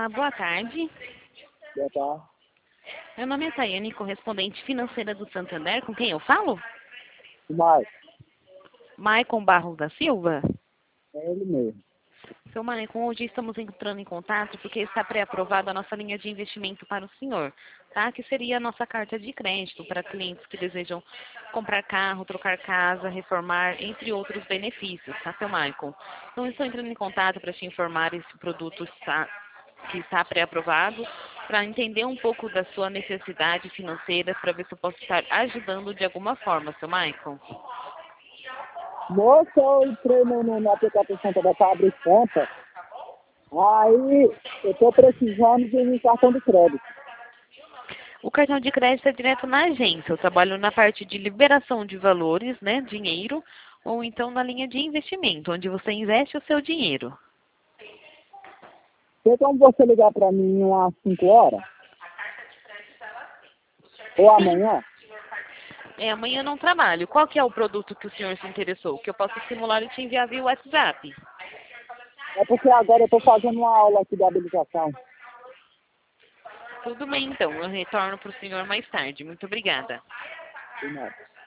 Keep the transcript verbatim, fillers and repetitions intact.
Olá, boa tarde. Boa tarde. Meu nome é Tayane, correspondente financeira do Santander. Com quem eu falo? Mas Maicon Barros da Silva? é ele mesmo. Seu Maicon, hoje estamos entrando em contato porque está pré-aprovada a nossa linha de investimento para o senhor, tá? Que seria a nossa carta de crédito para clientes que desejam comprar carro, trocar casa, reformar, entre outros benefícios, tá, seu Maicon? Então, estou entrando em contato para te informar esse produto está, que está pré-aprovado, para entender um pouco da sua necessidade financeira, para ver se eu posso estar ajudando de alguma forma, seu Maicon. Moça, eu entrei no, no, no aplicativo Santander para abrir conta. Aí eu estou precisando de um cartão de crédito. O cartão de crédito é direto na agência. Eu trabalho na parte de liberação de valores, né, dinheiro, ou então na linha de investimento, onde você investe o seu dinheiro. Tem como você ligar para mim umas cinco horas? Ou Sim, amanhã? é, amanhã eu não trabalho. Qual que é o produto que o senhor se interessou? Que eu posso simular e te enviar via WhatsApp. É porque agora eu estou fazendo uma aula aqui de habilitação. Tudo bem, então. Eu retorno para o senhor mais tarde. Muito obrigada. De nada.